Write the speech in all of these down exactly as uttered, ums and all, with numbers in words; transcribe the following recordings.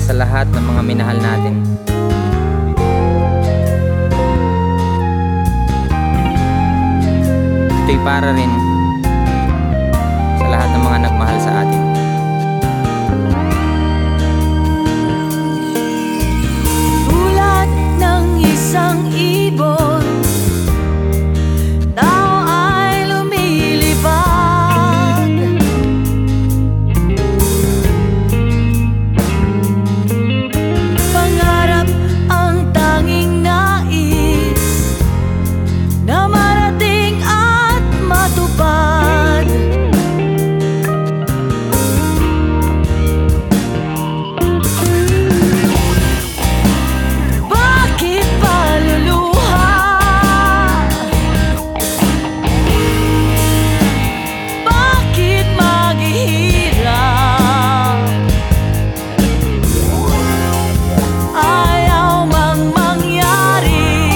sa lahat ng mga minahal natin. Ito'y para rin sa lahat ng mga nagmahal sa atin. Tulad ng isang ibon, tao ay lumilipad. Pangarap ang tanging nais na marating at matupad. Bakit paluluha? Bakit maghihirap? Ayaw mang mangyari,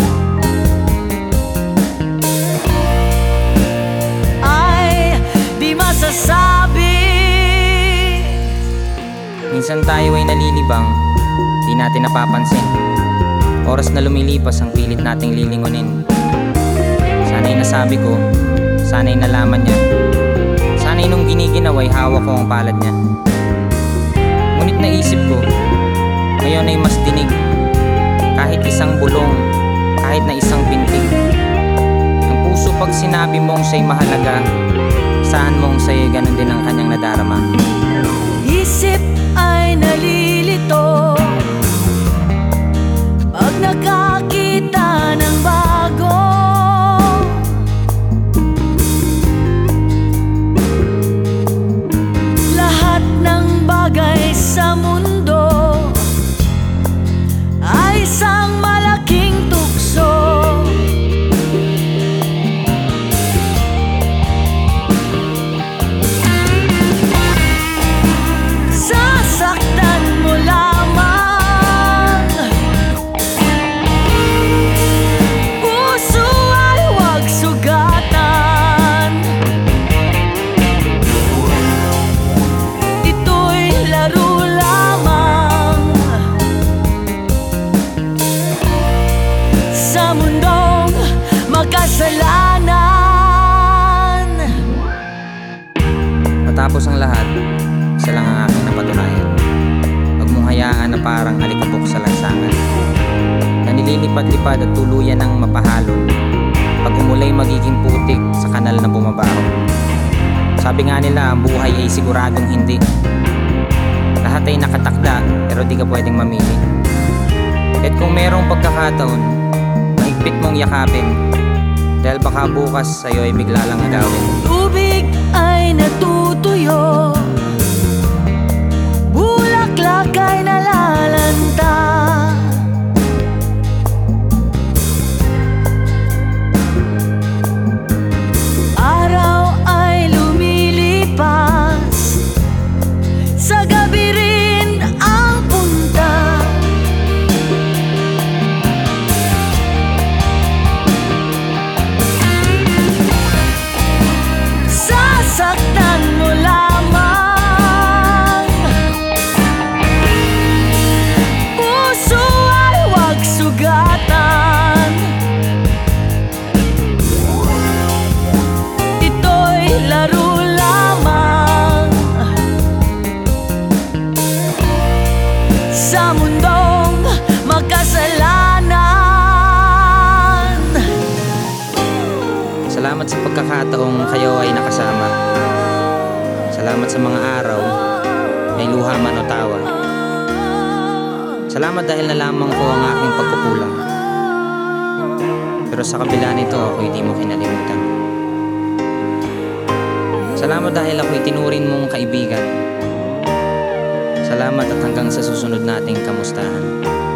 ay di masasabi. Minsan tayo ay nalilibang, di natin napapansin. Oras na lumilipas ang pilit nating lilingunin. Sana'y nasabi ko, sana'y nalaman niya, sana'y nung giniginaw ay hawak ko ang palad niya. Ngunit naisip ko, ngayon ay mas dinig. Kahit isang bulong, kahit na isang pintig. Ang puso pag sinabi mong siya'y mahalaga, saan mong sa'yo'y ganun din ang kanyang nadarama. Isip ay nalilito pag nakakita ng bago. Lahat ng bagay sa mundo ay isang malaking tukso. Sasaktan mo lamang, puso ay huwag sugatan. Ito'y laro lamang sa mundong makasalanan. Matapos ang lahat, isa lang ang aking napatunayan. Huwag mong hayaan na parang alikabok sa lansangan, na nililipad-lipad at tuluyan ng mapahalon. Pag umulay magiging putik sa kanal na bumabaho. Sabi nga nila, ang buhay ay siguradong hindi. Lahat ay nakatakda, pero di ka pwedeng mamili. Kahit kung merong pagkakataon, mahigpit mong yakapin, dahil baka bukas sa'yo ay bigla lang agawin. Tubig ay natutuyo, bulaklak ay nalalanta. Araw ay lumilipas, sa gabi rin ang punta. Sasaktan mo lamang, puso ay huwag sugatan. Ito'y laro lamang sa mundong makasalanan. Salamat sa pagkakataong kayo ay nakasama. Salamat sa mga araw, may luha man o tawa. Salamat dahil nalaman ko ang aking pagkukulang. Pero sa kabila nito, ako'y di mo kinalimutan. Salamat dahil ako'y tinurin mong kaibigan. Salamat at hanggang sa susunod nating kamustahan.